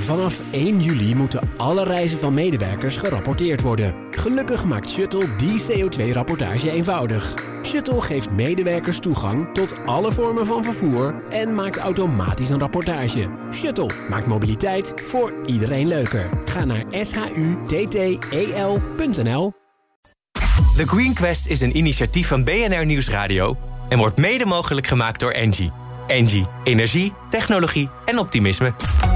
Vanaf 1 juli moeten alle reizen van medewerkers gerapporteerd worden. Gelukkig maakt Shuttle die CO2-rapportage eenvoudig. Shuttle geeft medewerkers toegang tot alle vormen van vervoer en maakt automatisch een rapportage. Shuttle maakt mobiliteit voor iedereen leuker. Ga naar shutttel.nl. The Green Quest is een initiatief van BNR Nieuwsradio en wordt mede mogelijk gemaakt door Engie. Engie, energie, technologie en optimisme.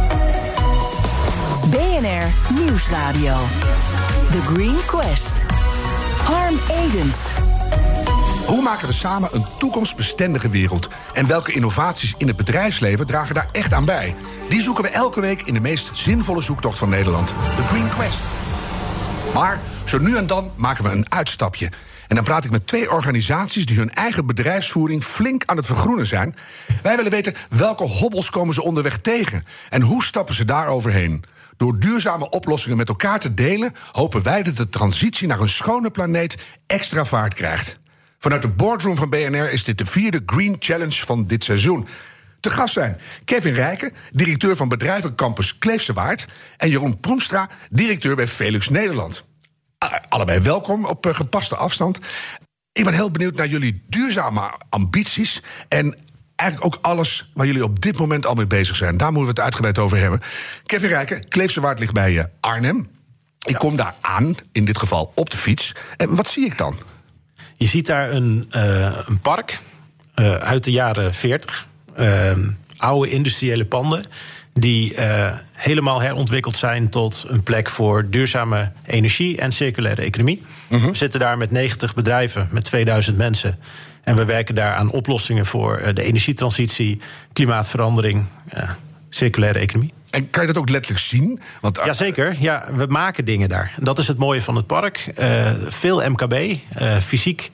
BNR Nieuwsradio. The Green Quest. Harm Edens. Hoe maken we samen een toekomstbestendige wereld? En welke innovaties in het bedrijfsleven dragen daar echt aan bij? Die zoeken we elke week in de meest zinvolle zoektocht van Nederland. The Green Quest. Maar zo nu en dan maken we een uitstapje. En dan praat ik met 2 organisaties die hun eigen bedrijfsvoering flink aan het vergroenen zijn. Wij willen weten welke hobbels komen ze onderweg tegen en hoe stappen ze daar overheen. Door duurzame oplossingen met elkaar te delen, hopen wij dat de transitie naar een schone planeet extra vaart krijgt. Vanuit de boardroom van BNR is dit de 4e Green Challenge van dit seizoen. Te gast zijn Kevin Rijken, directeur van bedrijvencampus Kleefse Waard, en Jeroen Proemstra, directeur bij Velux Nederland. Allebei welkom op gepaste afstand. Ik ben heel benieuwd naar jullie duurzame ambities en eigenlijk ook alles waar jullie op dit moment al mee bezig zijn. Daar moeten we het uitgebreid over hebben. Kevin Rijken, Kleefse Waard ligt bij Arnhem. Ik kom daar aan, in dit geval op de fiets. En wat zie ik dan? Je ziet daar een park uit de jaren 40. Oude industriële panden die helemaal herontwikkeld zijn tot een plek voor duurzame energie en circulaire economie. Mm-hmm. We zitten daar met 90 bedrijven, met 2000 mensen. En we werken daar aan oplossingen voor de energietransitie, klimaatverandering, circulaire economie. En kan je dat ook letterlijk zien? Jazeker, ja, we maken dingen daar. Dat is het mooie van het park. Veel MKB, fysiek.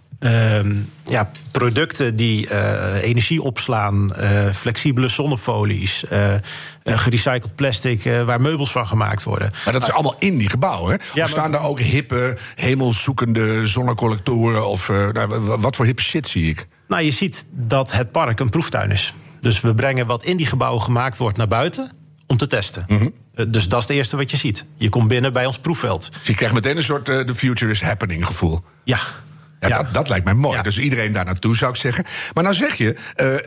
Producten die energie opslaan, flexibele zonnefolies, gerecycled plastic waar meubels van gemaakt worden. Maar dat is allemaal in die gebouwen, hè? Ja, of staan daar ook hippe, hemelzoekende zonnecollectoren of wat voor hippe shit zie ik? Nou, je ziet dat het park een proeftuin is. Dus we brengen wat in die gebouwen gemaakt wordt naar buiten om te testen. Mm-hmm. Dus dat is het eerste wat je ziet. Je komt binnen bij ons proefveld. Dus je krijgt meteen een soort the future is happening gevoel. Ja. Ja. Dat lijkt mij mooi. Ja. Dus iedereen daar naartoe, zou ik zeggen. Maar nou zeg je,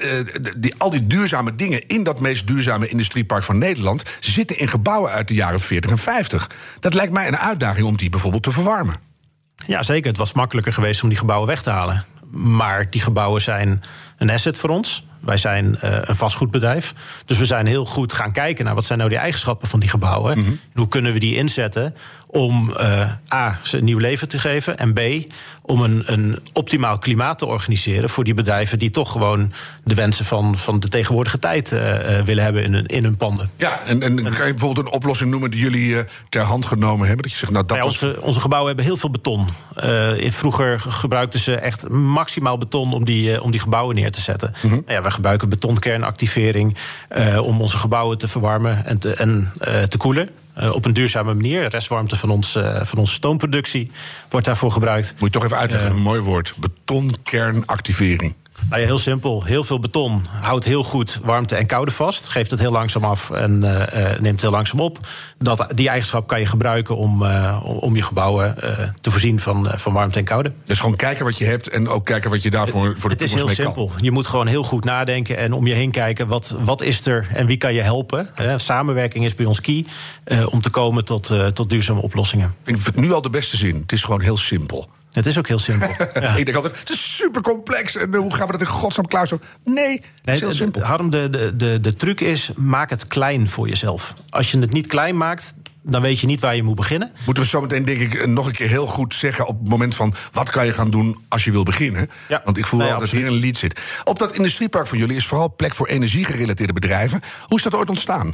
al die duurzame dingen in dat meest duurzame industriepark van Nederland zitten in gebouwen uit de jaren 40 en 50. Dat lijkt mij een uitdaging om die bijvoorbeeld te verwarmen. Ja, zeker. Het was makkelijker geweest om die gebouwen weg te halen. Maar die gebouwen zijn een asset voor ons. Wij zijn een vastgoedbedrijf. Dus we zijn heel goed gaan kijken naar wat zijn nou die eigenschappen van die gebouwen. Mm-hmm. En hoe kunnen we die inzetten om A, ze een nieuw leven te geven. En B, om een optimaal klimaat te organiseren voor die bedrijven die toch gewoon de wensen van de tegenwoordige tijd willen hebben in hun panden. Ja, en kan je bijvoorbeeld een oplossing noemen die jullie ter hand genomen hebben? Dat je zegt, nou, dat onze gebouwen hebben heel veel beton. Vroeger gebruikten ze echt maximaal beton om die gebouwen neer te zetten. Mm-hmm. We gebruiken betonkernactivering om onze gebouwen te verwarmen en te koelen. Op een duurzame manier. Restwarmte van onze stoomproductie wordt daarvoor gebruikt. Moet je toch even uitleggen, een mooi woord. Betonkernactivering. Nou ja, heel simpel. Heel veel beton houdt heel goed warmte en koude vast. Geeft het heel langzaam af en neemt het heel langzaam op. Die eigenschap kan je gebruiken om je gebouwen te voorzien van warmte en koude. Dus gewoon kijken wat je hebt en ook kijken wat je daarvoor voor de toekomst mee kan. Het is heel simpel. Je moet gewoon heel goed nadenken en om je heen kijken. Wat is er en wie kan je helpen? Samenwerking is bij ons key om te komen tot duurzame oplossingen. Ik vind het nu al de beste zin. Het is gewoon heel simpel. Het is ook heel simpel. Ja. Ik denk altijd, het is super complex. En hoe gaan we dat in godsnaam klaar zo? Nee, het is heel simpel. Harm, de truc is, maak het klein voor jezelf. Als je het niet klein maakt, dan weet je niet waar je moet beginnen. Moeten we zo meteen, denk ik, nog een keer heel goed zeggen op het moment van wat kan je gaan doen als je wil beginnen? Ja. Want ik voel wel dat hier een lead zit. Op dat industriepark van jullie is vooral plek voor energiegerelateerde bedrijven. Hoe is dat ooit ontstaan?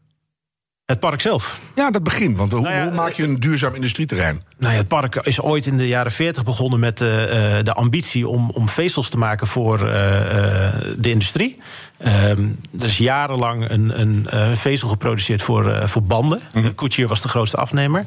Het park zelf? Ja, dat begin. Want hoe maak je een duurzaam industrieterrein? Het park is ooit in de jaren 40 begonnen met de ambitie om vezels te maken voor de industrie. Er is jarenlang een vezel geproduceerd voor banden. Mm-hmm. Goodyear was de grootste afnemer.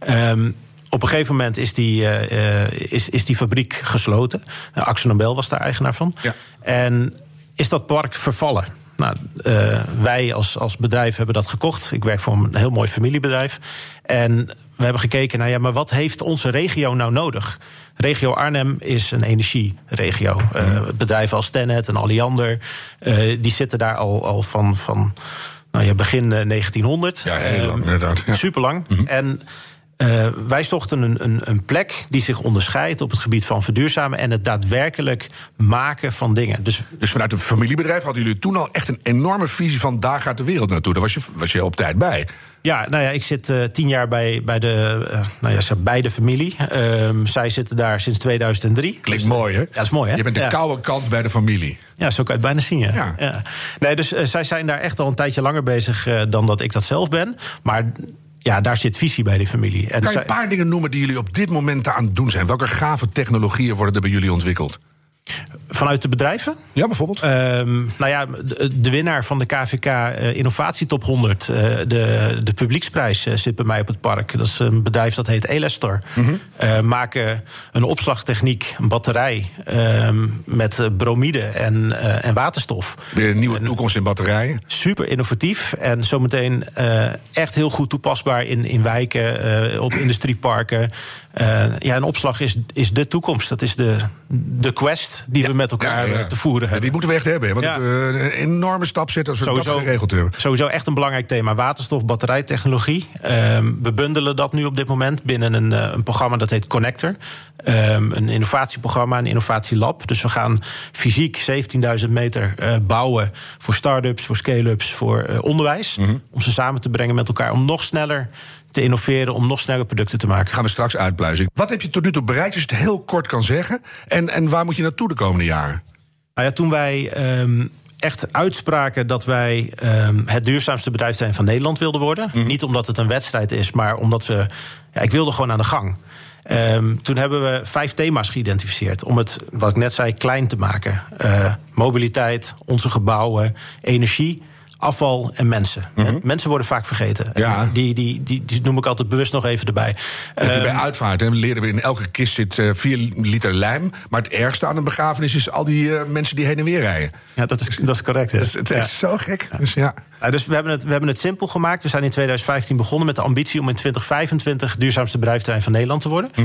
Op een gegeven moment is die fabriek gesloten. Akzo Nobel was daar eigenaar van. Ja. En is dat park vervallen. Wij als bedrijf hebben dat gekocht. Ik werk voor een heel mooi familiebedrijf. En we hebben gekeken naar, maar wat heeft onze regio nou nodig? Regio Arnhem is een energieregio. Bedrijven als TenneT en Alliander, die zitten daar al van begin 1900. Ja, heel lang, inderdaad. Ja. Superlang. En wij zochten een plek die zich onderscheidt op het gebied van verduurzamen en het daadwerkelijk maken van dingen. Dus vanuit een familiebedrijf hadden jullie toen al echt een enorme visie van daar gaat de wereld naartoe. Daar was je op tijd bij. Ja, ik zit 10 jaar bij de familie. Zij zitten daar sinds 2003. Klinkt mooi, hè? Ja, dat is mooi, hè? Je bent de koude kant bij de familie. Ja, zo kan je het bijna zien, ja. Nee, dus zij zijn daar echt al een tijdje langer bezig dan dat ik dat zelf ben. Maar ja, daar zit visie bij die familie. En kan je een paar dingen noemen die jullie op dit moment aan het doen zijn? Welke gave technologieën worden er bij jullie ontwikkeld? Vanuit de bedrijven? Ja, bijvoorbeeld. De winnaar van de KVK Innovatietop 100, de publieksprijs, zit bij mij op het park. Dat is een bedrijf dat heet Elestor. Maken een opslagtechniek, een batterij met bromide en waterstof. Weer een nieuwe toekomst in batterijen. Super innovatief en zometeen echt heel goed toepasbaar in wijken, op industrieparken. En opslag is de toekomst. Dat is de quest die we met elkaar te voeren hebben. Die moeten we echt hebben. Want een enorme stap zetten als we dat geregeld hebben. Sowieso echt een belangrijk thema. Waterstof, batterijtechnologie. We bundelen dat nu op dit moment binnen een programma dat heet Connector. Een innovatieprogramma, een innovatielab. Dus we gaan fysiek 17.000 meter bouwen voor start-ups, voor scale-ups, voor onderwijs. Om ze samen te brengen met elkaar. Om nog sneller te innoveren, om nog sneller producten te maken. Gaan we straks uitpluizen. Wat heb je tot nu toe bereikt, als je het heel kort kan zeggen? En waar moet je naartoe de komende jaren? Toen wij echt uitspraken dat wij het duurzaamste bedrijf van Nederland wilden worden. Niet omdat het een wedstrijd is, maar omdat ik wilde gewoon aan de gang. Toen hebben we 5 thema's geïdentificeerd om het, wat ik net zei, klein te maken. Mobiliteit, onze gebouwen, energie, afval en mensen. Mensen worden vaak vergeten. Ja. Die noem ik altijd bewust nog even erbij. Bij uitvaart leerden we in elke kist zit 4 liter lijm. Maar het ergste aan een begrafenis is al die mensen die heen en weer rijden. Ja, dat is correct. Het is zo gek. Dus we hebben het simpel gemaakt. We zijn in 2015 begonnen met de ambitie om in 2025 duurzaamste bedrijfsterrein van Nederland te worden.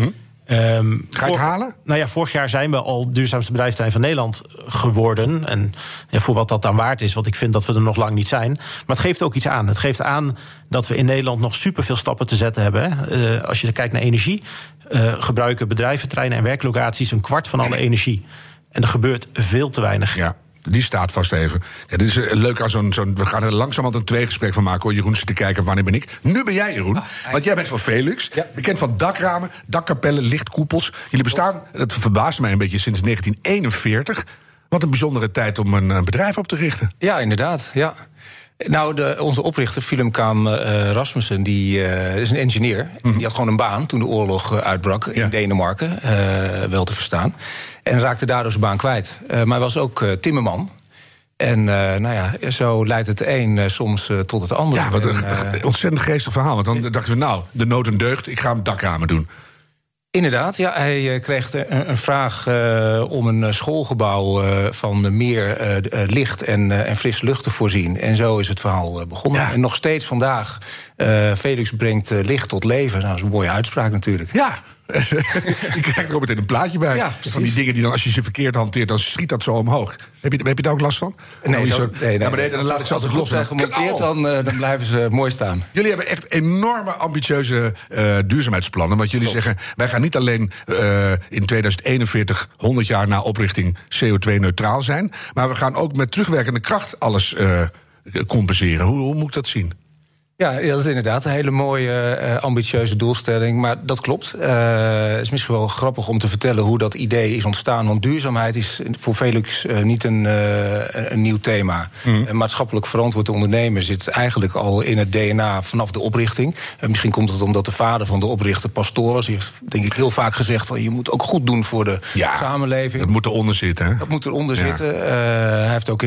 Ga je het halen? Vorig jaar zijn we al duurzaamste bedrijfsterrein van Nederland geworden. En voor wat dat dan waard is, want ik vind dat we er nog lang niet zijn. Maar het geeft ook iets aan. Het geeft aan dat we in Nederland nog superveel stappen te zetten hebben. Als je kijkt naar energie, gebruiken bedrijven, treinen en werklocaties 1/4 van alle energie. En er gebeurt veel te weinig. Ja. Die staat vast even. Ja, dit is leuk aan we gaan er langzamerhand een tweegesprek van maken. Jeroen zit te kijken, wanneer ben ik? Nu ben jij, Jeroen. Want jij bent van Velux. Ja. Bekend van dakramen, dakkapellen, lichtkoepels. Jullie bestaan, dat verbaast mij een beetje, sinds 1941. Wat een bijzondere tijd om een bedrijf op te richten. Ja, inderdaad. Ja. Nou, onze oprichter, Willem Kaam Rasmussen, die is een engineer. Die had gewoon een baan toen de oorlog uitbrak in Denemarken, wel te verstaan. En raakte daardoor zijn baan kwijt. Maar hij was ook timmerman. En zo leidt het een soms tot het andere. Ja, wat een ontzettend geestig verhaal. Want dan dachten we, de nood en deugd, ik ga dakramen doen. Inderdaad, ja. Hij kreeg een vraag om een schoolgebouw van meer licht en frisse lucht te voorzien. En zo is het verhaal begonnen. Ja. En nog steeds vandaag, Velux brengt licht tot leven. Nou, dat is een mooie uitspraak natuurlijk. Ja. Je krijgt er ook meteen een plaatje bij. Ja, van die dingen die dan, als je ze verkeerd hanteert, dan schiet dat zo omhoog. Heb je daar ook last van? Nee, dan laat ik ze altijd los. Als ze goed zijn gemonteerd, dan blijven ze mooi staan. Jullie hebben echt enorme ambitieuze duurzaamheidsplannen. Want jullie zeggen, wij gaan niet alleen in 2041, 100 jaar na oprichting, CO2-neutraal zijn. Maar we gaan ook met terugwerkende kracht alles compenseren. Hoe moet ik dat zien? Ja, dat is inderdaad een hele mooie, ambitieuze doelstelling. Maar dat klopt. Het is misschien wel grappig om te vertellen hoe dat idee is ontstaan. Want duurzaamheid is voor Velux niet een nieuw thema. Maatschappelijk verantwoord ondernemen zit eigenlijk al in het DNA vanaf de oprichting. Misschien komt het omdat de vader van de oprichter pastoor was. Die heeft denk ik heel vaak gezegd van je moet ook goed doen voor de samenleving. Dat moet eronder zitten, hè? Dat moet eronder zitten. Hij heeft ook in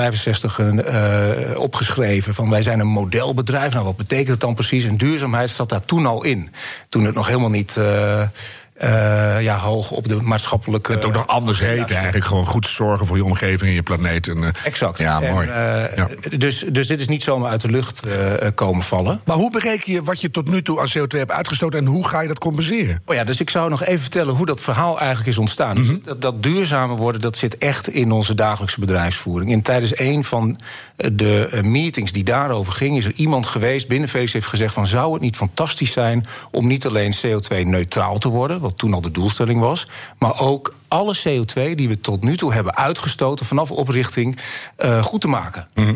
1965 opgeschreven van wij zijn een modelbedrijf. Nou, wat betekent het dan precies? En duurzaamheid zat daar toen al in. Toen het nog helemaal niet hoog op de maatschappelijke... Het ook nog anders heet eigenlijk. Gewoon goed zorgen voor je omgeving en je planeet. Exact. Ja, mooi. Dus dit is niet zomaar uit de lucht komen vallen. Maar hoe bereken je wat je tot nu toe aan CO2 hebt uitgestoten... en hoe ga je dat compenseren? Dus ik zou nog even vertellen hoe dat verhaal eigenlijk is ontstaan. Mm-hmm. Dat duurzamer worden, dat zit echt in onze dagelijkse bedrijfsvoering. En tijdens een van de meetings die daarover ging... is er iemand geweest, binnen Felix heeft gezegd... van zou het niet fantastisch zijn om niet alleen CO2-neutraal te worden... wat toen al de doelstelling was... maar ook alle CO2 die we tot nu toe hebben uitgestoten... vanaf oprichting goed te maken. Mm-hmm.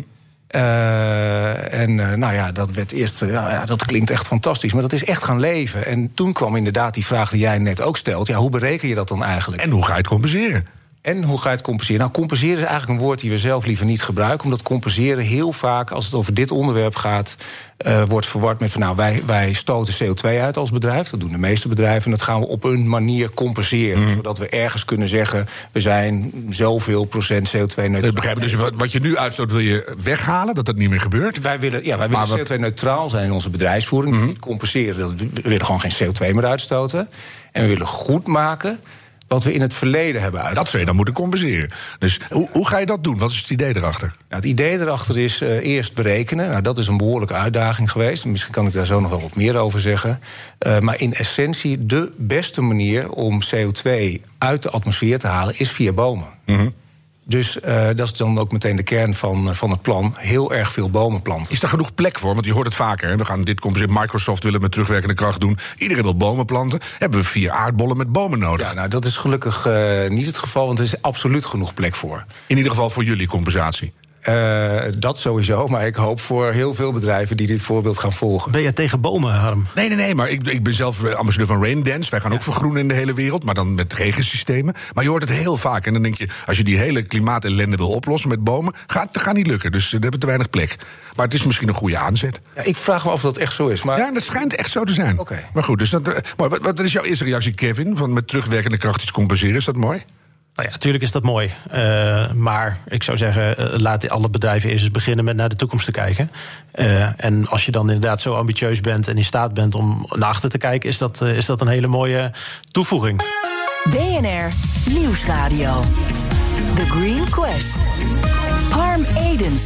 Dat werd eerst, dat klinkt echt fantastisch, maar dat is echt gaan leven. En toen kwam inderdaad die vraag die jij net ook stelt... hoe bereken je dat dan eigenlijk? En hoe ga je het compenseren? Nou, compenseren is eigenlijk een woord die we zelf liever niet gebruiken... omdat compenseren heel vaak, als het over dit onderwerp gaat... wordt verward met wij stoten CO2 uit als bedrijf. Dat doen de meeste bedrijven. En dat gaan we op een manier compenseren. Zodat we ergens kunnen zeggen... we zijn zoveel procent CO2-neutraal. Dat begrijp ik. Dus wat je nu uitstoot wil je weghalen, dat dat niet meer gebeurt? Wij willen CO2-neutraal zijn in onze bedrijfsvoering. Dus niet compenseren. We willen gewoon geen CO2 meer uitstoten. En we willen goed maken... wat we in het verleden hebben uitgevoerd. Dat zou je dan moeten compenseren. Dus hoe ga je dat doen? Wat is het idee erachter? Het idee erachter is eerst berekenen. Dat is een behoorlijke uitdaging geweest. Misschien kan ik daar zo nog wel wat meer over zeggen. Maar in essentie, de beste manier om CO2 uit de atmosfeer te halen... is via bomen. Mm-hmm. Dus dat is dan ook meteen de kern van het plan. Heel erg veel bomen planten. Is daar genoeg plek voor? Want je hoort het vaker. Hè? We gaan dit compenseren. Microsoft willen met terugwerkende kracht doen. Iedereen wil bomen planten. Hebben we 4 aardbollen met bomen nodig? Ja, dat is gelukkig niet het geval. Want er is absoluut genoeg plek voor. In ieder geval voor jullie compensatie? Dat sowieso, maar ik hoop voor heel veel bedrijven die dit voorbeeld gaan volgen. Ben jij tegen bomen, Harm? Nee, maar ik ben zelf ambassadeur van Raindance. Wij gaan ook vergroenen in de hele wereld, maar dan met regensystemen. Maar je hoort het heel vaak en dan denk je... als je die hele klimaatellende wil oplossen met bomen... gaat niet lukken, dus we hebben te weinig plek. Maar het is misschien een goede aanzet. Ja, ik vraag me af of dat echt zo is. Maar... Ja, dat schijnt echt zo te zijn. Okay. Maar goed, dus wat is jouw eerste reactie, Kevin? Van met terugwerkende kracht iets compenseren, is dat mooi? Nou ja, natuurlijk is dat mooi. Maar ik zou zeggen, laat alle bedrijven eerst eens beginnen met naar de toekomst te kijken. En als je dan inderdaad zo ambitieus bent en in staat bent om naar achter te kijken... is dat een hele mooie toevoeging. BNR Nieuwsradio. The Green Quest. Harm Edens.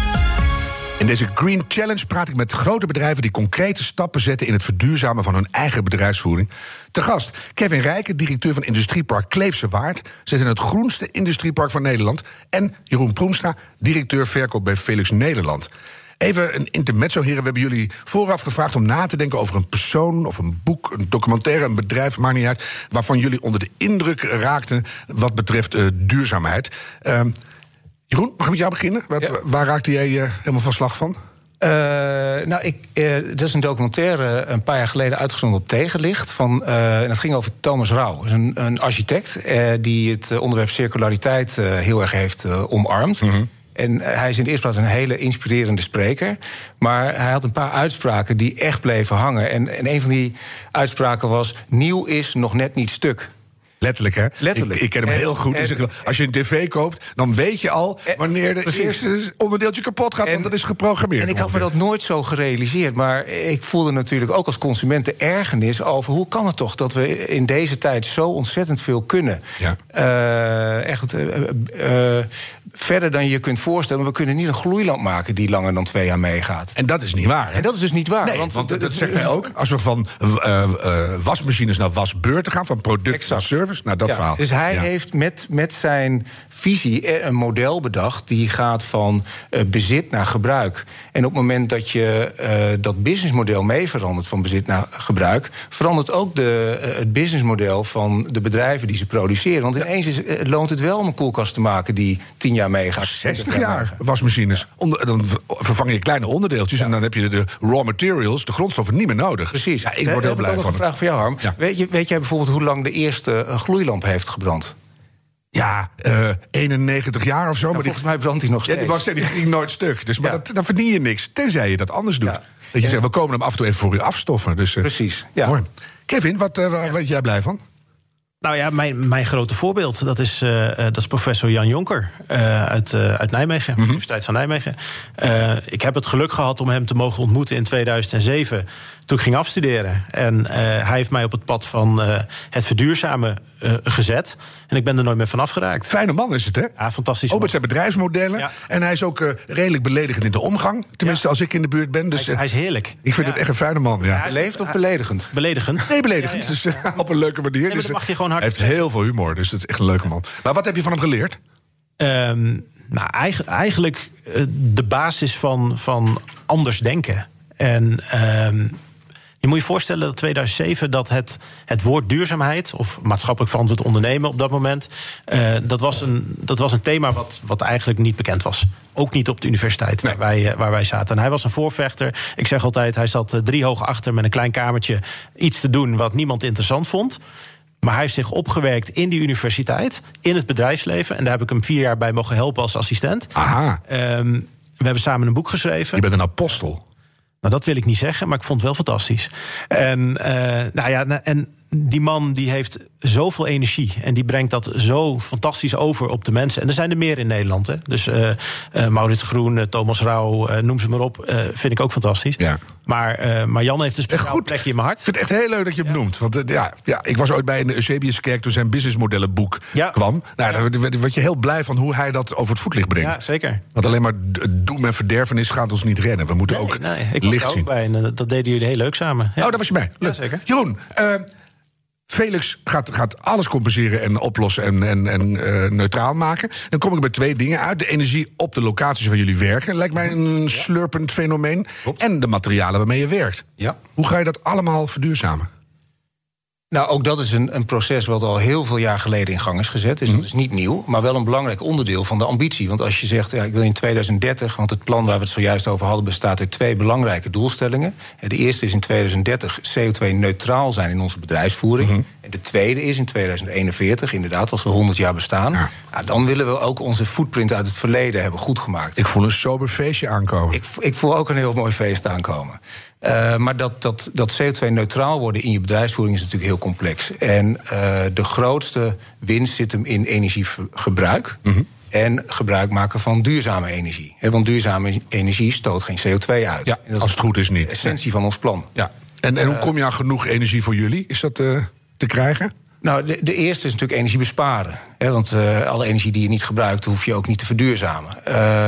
In deze Green Challenge praat ik met grote bedrijven... die concrete stappen zetten in het verduurzamen van hun eigen bedrijfsvoering. Te gast Kevin Rijken, directeur van Industriepark Kleefse Waard. Zit in het groenste industriepark van Nederland. En Jeroen Proenstra, directeur verkoop bij Felix Nederland. Even een intermezzo, heren. We hebben jullie vooraf gevraagd om na te denken over een persoon... of een boek, een documentaire, een bedrijf, maakt niet uit... waarvan jullie onder de indruk raakten wat betreft duurzaamheid... Jeroen, mag ik met jou beginnen? Waar raakte jij helemaal van slag van? Dat is een documentaire een paar jaar geleden uitgezonden op Tegenlicht. En dat ging over Thomas Rauw. Dat is een architect die het onderwerp circulariteit heel erg heeft omarmd. Mm-hmm. En hij is in de eerste plaats een hele inspirerende spreker. Maar hij had een paar uitspraken die echt bleven hangen. En een van die uitspraken was... nieuw is nog net niet stuk. Letterlijk, hè? Letterlijk. Ik ken hem heel goed. Als je een tv koopt, dan weet je al wanneer de eerste onderdeeltje kapot gaat. Want dat is geprogrammeerd. En ik had me dat nooit zo gerealiseerd. Maar ik voelde natuurlijk ook als consument de ergernis over... hoe kan het toch dat we in deze tijd zo ontzettend veel kunnen? Ja. Verder dan je kunt voorstellen. We kunnen niet een gloeilamp maken die langer dan 2 jaar meegaat. En dat is niet waar, hè? En dat is dus niet waar. Nee, want dat zegt hij ook. Als we van wasmachines naar wasbeurten gaan... van product naar service, naar dat verhaal. Dus hij heeft met zijn visie een model bedacht... die gaat van bezit naar gebruik. En op het moment dat je dat businessmodel mee verandert... van bezit naar gebruik... verandert ook het businessmodel van de bedrijven die ze produceren. Want ineens loont het wel om een koelkast te maken... die 10 jaar meegaat. 60 jaar wasmachines. Dan vervang je kleine onderdeeltjes... en dan heb je de raw materials, de grondstoffen, niet meer nodig. Precies. Ja, ik word heel blij van. Een vraag voor jou, Harm. Ja. Weet jij bijvoorbeeld hoe lang de eerste gloeilamp heeft gebrand? Ja, 91 jaar of zo. Maar volgens mij brandt hij nog steeds. Die ging nooit stuk. Dus, maar dan verdien je niks, tenzij je dat anders doet. Ja. Dat je zegt, we komen hem af en toe even voor u afstoffen. Dus, precies, ja. Mooi. Kevin, wat werd jij blij van? Nou ja, mijn grote voorbeeld, dat is professor Jan Jonker uit Nijmegen, Universiteit van Nijmegen. Ik heb het geluk gehad om hem te mogen ontmoeten in 2007, toen ik ging afstuderen. En hij heeft mij op het pad van het verduurzamen gezet. En ik ben er nooit meer van afgeraakt. Fijne man is het, hè? Ja, fantastisch. Ook met zijn bedrijfsmodellen. Ja. En hij is ook redelijk beledigend in de omgang. Tenminste, als ik in de buurt ben. Dus, hij is heerlijk. Ik vind het echt een fijne man. Ja. Beleefd of beledigend? Beledigend. Nee, beledigend. Ja. Dus op een leuke manier. Nee, dus, dat mag je gewoon hard. Hij heeft heel veel humor, dus dat is echt een leuke man. Maar wat heb je van hem geleerd? Nou, eigenlijk de basis van anders denken. En je moet je voorstellen dat 2007 dat het woord duurzaamheid of maatschappelijk verantwoord ondernemen op dat moment, dat was een thema wat eigenlijk niet bekend was. Ook niet op de universiteit waar wij zaten. En hij was een voorvechter. Ik zeg altijd, hij zat 3 hoog achter met een klein kamertje iets te doen wat niemand interessant vond. Maar hij heeft zich opgewerkt in die universiteit, in het bedrijfsleven. En daar heb ik hem 4 jaar bij mogen helpen als assistent. Aha. We hebben samen een boek geschreven. Je bent een apostel. Nou, dat wil ik niet zeggen, maar ik vond het wel fantastisch. En die man die heeft zoveel energie. En die brengt dat zo fantastisch over op de mensen. En er zijn er meer in Nederland. Hè? Dus Maurits Groen, Thomas Rauw, noem ze maar op. Vind ik ook fantastisch. Ja. Maar Jan heeft een speciaal plekje in mijn hart. Ik vind het echt heel leuk dat je het noemt. Want ik was ooit bij een Eusebiuskerk toen zijn businessmodellenboek kwam. Nou, daar word je heel blij van hoe hij dat over het voetlicht brengt. Ja, zeker. Want alleen maar doem en verderfenis gaat ons niet rennen. We moeten ook licht zien. Ik was er ook bij en dat deden jullie heel leuk samen. Ja. Oh, daar was je bij. Ja, zeker. Jeroen, Felix gaat alles compenseren en oplossen en neutraal maken. Dan kom ik bij 2 dingen uit. De energie op de locaties waar jullie werken lijkt mij een slurpend fenomeen. Klopt. En de materialen waarmee je werkt. Ja. Hoe ga je dat allemaal verduurzamen? Nou, ook dat is een proces wat al heel veel jaar geleden in gang is gezet. Dus dat is niet nieuw, maar wel een belangrijk onderdeel van de ambitie. Want als je zegt, ik wil in 2030... want het plan waar we het zojuist over hadden bestaat uit 2 belangrijke doelstellingen. De eerste is in 2030 CO2-neutraal zijn in onze bedrijfsvoering. En de tweede is in 2041, inderdaad, als we 100 jaar bestaan. Ja. Nou, dan willen we ook onze footprint uit het verleden hebben goedgemaakt. Ik voel een sober feestje aankomen. Ik voel ook een heel mooi feest aankomen. Maar dat CO2-neutraal worden in je bedrijfsvoering is natuurlijk heel complex. En de grootste winst zit hem in energiegebruik. En gebruik maken van duurzame energie. Want duurzame energie stoot geen CO2 uit. Ja, als het goed is niet. De essentie van ons plan. Ja. En hoe kom je aan genoeg energie voor jullie? Is dat te krijgen? Nou, de eerste is natuurlijk energie besparen. Want alle energie die je niet gebruikt, hoef je ook niet te verduurzamen.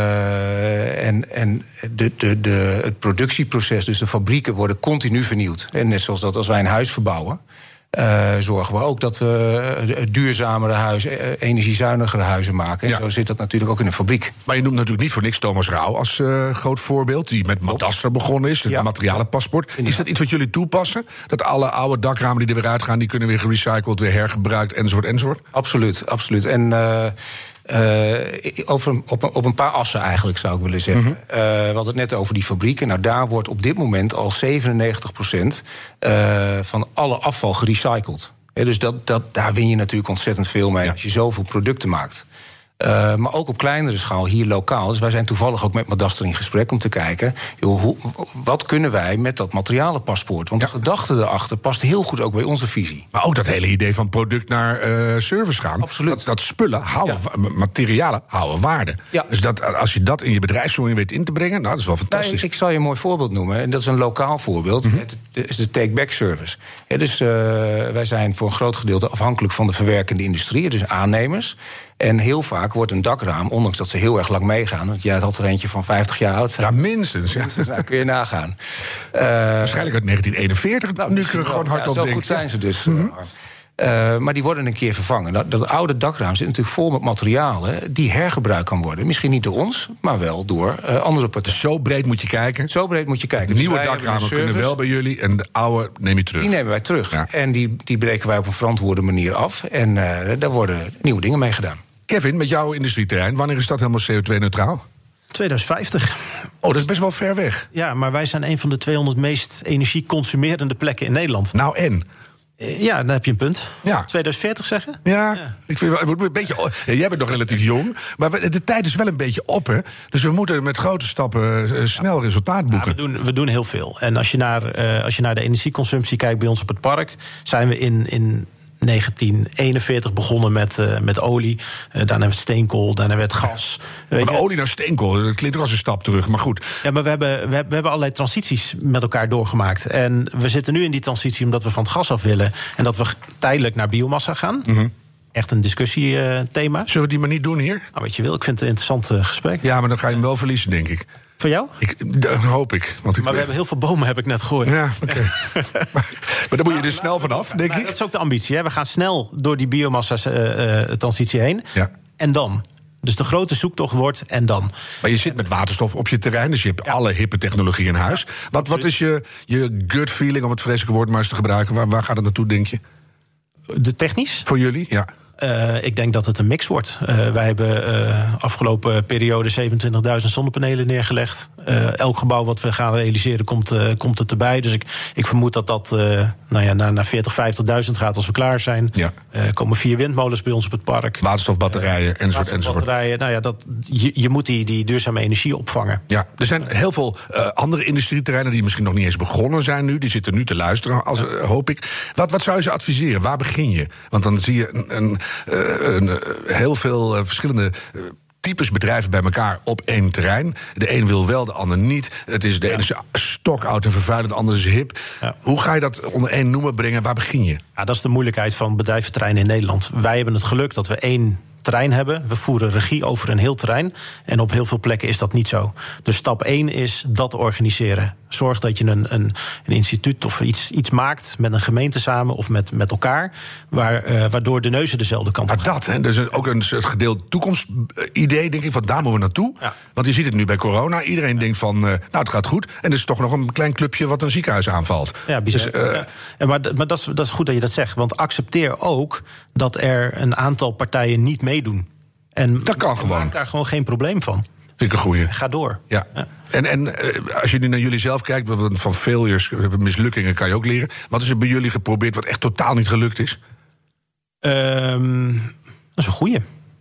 Het productieproces, dus de fabrieken, worden continu vernieuwd. En net zoals dat als wij een huis verbouwen, zorgen we ook dat we duurzamere huizen, energiezuinigere huizen maken. En zo zit dat natuurlijk ook in een fabriek. Maar je noemt natuurlijk niet voor niks Thomas Rauw als groot voorbeeld, die met Madastra begonnen is, het materialenpaspoort. Is dat iets wat jullie toepassen? Dat alle oude dakramen die er weer uitgaan, die kunnen weer gerecycled, weer hergebruikt, enzovoort? Absoluut. En op een paar assen eigenlijk, zou ik willen zeggen. We hadden het net over die fabrieken. Nou, daar wordt op dit moment al 97% van alle afval gerecycled. Dus daar win je natuurlijk ontzettend veel mee als je zoveel producten maakt. Maar ook op kleinere schaal, hier lokaal. Dus wij zijn toevallig ook met Madastra in gesprek om te kijken, wat kunnen wij met dat materialenpaspoort? Want de gedachte erachter past heel goed ook bij onze visie. Maar ook dat hele idee van product naar service gaan. Absoluut. Dat spullen houden, materialen houden waarde. Ja. Dus als je dat in je bedrijfsvoering weet in te brengen, dat is wel fantastisch. Ik zal je een mooi voorbeeld noemen. En dat is een lokaal voorbeeld. Het is de take-back service. Dus wij zijn voor een groot gedeelte afhankelijk van de verwerkende industrie, dus aannemers. En heel vaak wordt een dakraam, ondanks dat ze heel erg lang meegaan, want jij had er eentje van 50 jaar oud zijn. Ja, minstens. Nou, kun je nagaan. Waarschijnlijk uit 1941, nu kun je gewoon hardop denken. Zo goed zijn ze dus. Maar die worden een keer vervangen. Dat oude dakraam zit natuurlijk vol met materialen die hergebruikt kan worden. Misschien niet door ons, maar wel door andere partijen. Zo breed moet je kijken? Zo breed moet je kijken. De nieuwe dakramen kunnen wel bij jullie en de oude neem je terug? Die nemen wij terug. Ja. En die breken wij op een verantwoorde manier af. En daar worden nieuwe dingen mee gedaan. Kevin, met jouw industrieterrein, wanneer is dat helemaal CO2-neutraal? 2050. Oh, dat is best wel ver weg. Ja, maar wij zijn een van de 200 meest energieconsumerende plekken in Nederland. Nou en? Ja, dan heb je een punt. Ja. 2040 zeggen? Ja. Ik vind wel een beetje. Jij bent nog relatief jong, maar de tijd is wel een beetje op, hè? Dus we moeten met grote stappen snel resultaat boeken. Ja, we doen heel veel. En als je naar de energieconsumptie kijkt bij ons op het park, zijn we in 1941 begonnen met olie. Daarna werd steenkool, daarna werd gas. Van olie naar steenkool, dat klinkt ook als een stap terug, maar goed. Ja, maar we hebben allerlei transities met elkaar doorgemaakt. En we zitten nu in die transitie omdat we van het gas af willen. En dat we tijdelijk naar biomassa gaan. Mm-hmm. Echt een discussiethema. Zullen we die maar niet doen hier? Nou, wat je wil, ik vind het een interessant gesprek. Ja, maar dan ga je hem wel verliezen, denk ik. Voor jou? Dat hoop ik. Want maar we hebben heel veel bomen, heb ik net gehoord. Ja, oké. Maar daar moet je dus snel vanaf, denk ik. Dat is ook de ambitie. Hè? We gaan snel door die biomassa-transitie heen. Ja. En dan? Dus de grote zoektocht wordt en dan. Maar je zit met waterstof op je terrein, dus je hebt alle hippe technologie in huis. Wat is je gut feeling, om het vreselijke woord maar eens te gebruiken? Waar gaat het naartoe, denk je? De technisch? Voor jullie, ja. Ik denk dat het een mix wordt. Wij hebben afgelopen periode 27.000 zonnepanelen neergelegd. Elk gebouw wat we gaan realiseren komt het erbij. Dus ik vermoed dat naar 40.000, 50.000 gaat als we klaar zijn. Ja. Komen 4 windmolens bij ons op het park. Waterstofbatterijen enzovoort. Nou ja, je moet die duurzame energie opvangen. Ja, er zijn heel veel andere industrieterreinen die misschien nog niet eens begonnen zijn nu. Die zitten nu te luisteren, hoop ik. Wat zou je ze adviseren? Waar begin je? Want dan zie je heel veel verschillende types bedrijven bij elkaar op één terrein. De een wil wel, de ander niet. Het is de ene is stokoud en vervuilend, de andere is hip. Ja. Hoe ga je dat onder één noemer brengen? Waar begin je? Ja, dat is de moeilijkheid van bedrijventerreinen in Nederland. Wij hebben het geluk dat we 1 terrein hebben. We voeren regie over een heel terrein. En op heel veel plekken is dat niet zo. Dus stap 1 is dat organiseren. Zorg dat je een instituut of iets maakt met een gemeente samen of met elkaar, waardoor de neuzen dezelfde kant op gaan. Dat, hè, dus ook een soort gedeeld toekomstidee, denk ik, van daar moeten we naartoe. Ja. Want je ziet het nu bij corona. Iedereen denkt van, het gaat goed. En er is toch nog een klein clubje wat een ziekenhuis aanvalt. Ja, bizar. Dus, maar dat is goed dat je dat zegt. Want accepteer ook dat er een aantal partijen niet meedoen. En dat kan gewoon. Maak daar gewoon geen probleem van. Vind ik een goeie. Ga door. Ja. En als je nu naar jullie zelf kijkt, van failures, mislukkingen kan je ook leren. Wat is er bij jullie geprobeerd wat echt totaal niet gelukt is? Dat is een goeie.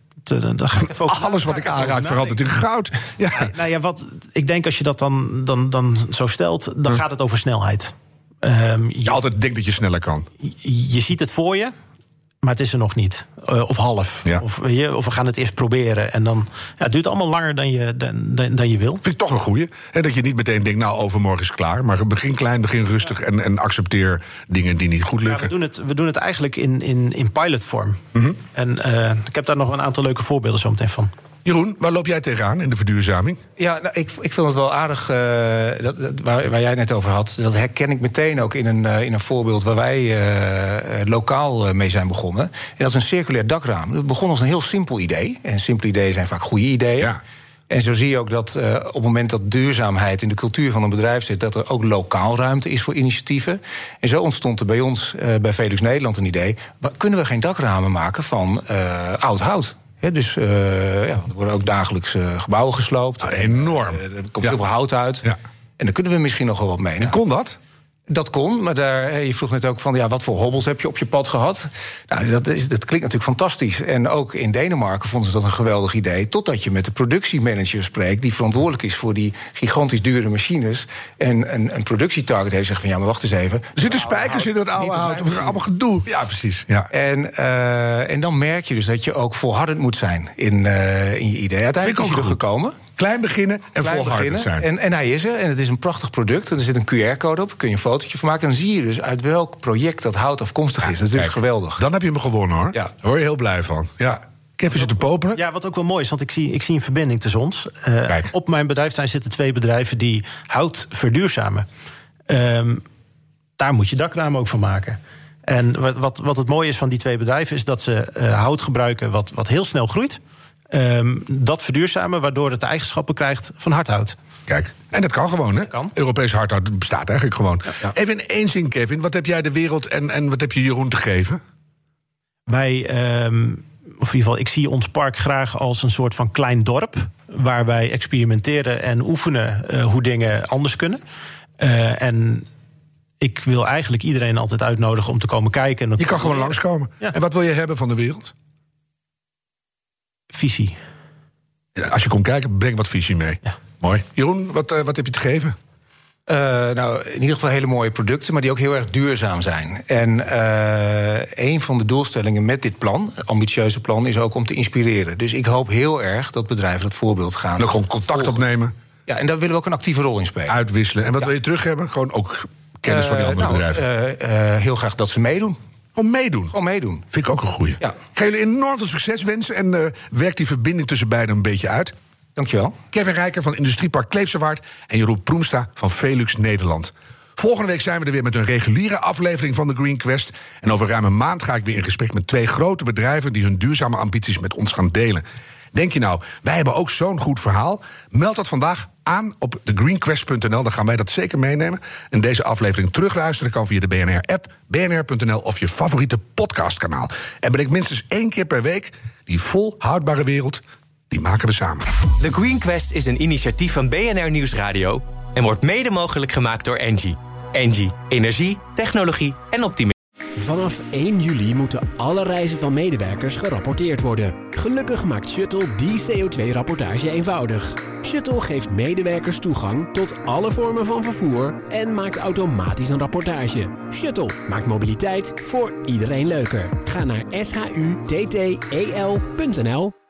Alles wat ik aanraak verandert in goud. Ja. Ik denk als je dat dan zo stelt, dan gaat het over snelheid. Je altijd denkt dat je sneller kan. Je ziet het voor je, maar het is er nog niet. Of half. Ja. Of we gaan het eerst proberen. En dan het duurt allemaal langer dan je wil. Vind ik toch een goeie. Hè, dat je niet meteen denkt, overmorgen is klaar. Maar begin klein, begin rustig en accepteer dingen die niet goed lukken. Ja, we doen het eigenlijk in pilotvorm. Mm-hmm. En ik heb daar nog een aantal leuke voorbeelden zo meteen van. Jeroen, waar loop jij tegenaan in de verduurzaming? Ja, ik vind het wel aardig waar jij net over had. Dat herken ik meteen ook in een voorbeeld waar wij lokaal mee zijn begonnen. En dat is een circulair dakraam. Het begon als een heel simpel idee. En simpele ideeën zijn vaak goede ideeën. Ja. En zo zie je ook dat op het moment dat duurzaamheid in de cultuur van een bedrijf zit, dat er ook lokaal ruimte is voor initiatieven. En zo ontstond er bij ons, bij Velux Nederland, een idee. Kunnen we geen dakramen maken van oud hout? Ja, dus er worden ook dagelijks gebouwen gesloopt. Enorm. Er komt heel veel hout uit. Ja. En daar kunnen we misschien nog wel wat mee. En kon dat? Dat kon, maar je vroeg net ook van wat voor hobbels heb je op je pad gehad? Nou, dat klinkt natuurlijk fantastisch. En ook in Denemarken vonden ze dat een geweldig idee. Totdat je met de productiemanager spreekt, die verantwoordelijk is voor die gigantisch dure machines. En een productietarget heeft zegt van maar wacht eens even. Er zitten spijkers in dat oude hout. Of allemaal gedoe. Ja, precies. Ja. En dan merk je dus dat je ook volhardend moet zijn in je idee. Uiteindelijk is je er gekomen. Klein beginnen en volhardend zijn. En hij is er. En het is een prachtig product. Er zit een QR-code op. Kun je een fotootje van maken. En dan zie je dus uit welk project dat hout afkomstig is. Dat is geweldig. Dan heb je hem gewonnen, hoor. Ja. Daar word je heel blij van. Ja. Kevin zit te popelen. Ja, wat ook wel mooi is, want ik zie een verbinding tussen ons. Op mijn bedrijfterrein zitten 2 bedrijven die hout verduurzamen. Daar moet je dakramen ook van maken. En wat het mooie is van die 2 bedrijven is dat ze hout gebruiken wat heel snel groeit. Dat verduurzamen, waardoor het de eigenschappen krijgt van hardhout. Kijk, en dat kan gewoon, hè? Europees hardhout bestaat eigenlijk gewoon. Ja. Even in 1 zin, Kevin, wat heb jij de wereld en wat heb je Jeroen te geven? Wij, of in ieder geval, ik zie ons park graag als een soort van klein dorp, waar wij experimenteren en oefenen hoe dingen anders kunnen. En ik wil eigenlijk iedereen altijd uitnodigen om te komen kijken. En je kan gewoon langskomen. Ja. En wat wil je hebben van de wereld? Visie. Ja, als je komt kijken, breng wat visie mee. Ja. Mooi. Jeroen, wat heb je te geven? In ieder geval hele mooie producten, maar die ook heel erg duurzaam zijn. En een van de doelstellingen met dit plan, ambitieuze plan, is ook om te inspireren. Dus ik hoop heel erg dat bedrijven dat voorbeeld gaan. En ook gewoon contact opnemen. Ja, en daar willen we ook een actieve rol in spelen. Uitwisselen. En wat wil je terug hebben? Gewoon ook kennis van die andere bedrijven. Heel graag dat ze meedoen. Gewoon meedoen? Gewoon meedoen. Vind ik ook een goeie. Ja. Ik ga jullie enorm veel succes wensen en werk die verbinding tussen beiden een beetje uit. Dankjewel. Kevin Rijker van Industriepark Kleefsewaard en Jeroen Proemsta van Velux Nederland. Volgende week zijn we er weer met een reguliere aflevering van The Green Quest. En over ruim een maand ga ik weer in gesprek met 2 grote bedrijven die hun duurzame ambities met ons gaan delen. Denk je nou, wij hebben ook zo'n goed verhaal? Meld dat vandaag aan op thegreenquest.nl. Dan gaan wij dat zeker meenemen. En deze aflevering terugluisteren kan via de BNR-app, bnr.nl of je favoriete podcastkanaal. En bedenk minstens 1 keer per week die volhoudbare wereld, die maken we samen. The Green Quest is een initiatief van BNR Nieuwsradio en wordt mede mogelijk gemaakt door Engie. Engie, energie, technologie en optimisme. Vanaf 1 juli moeten alle reizen van medewerkers gerapporteerd worden. Gelukkig maakt Shuttle die CO2-rapportage eenvoudig. Shuttle geeft medewerkers toegang tot alle vormen van vervoer en maakt automatisch een rapportage. Shuttle maakt mobiliteit voor iedereen leuker. Ga naar shutttel.nl.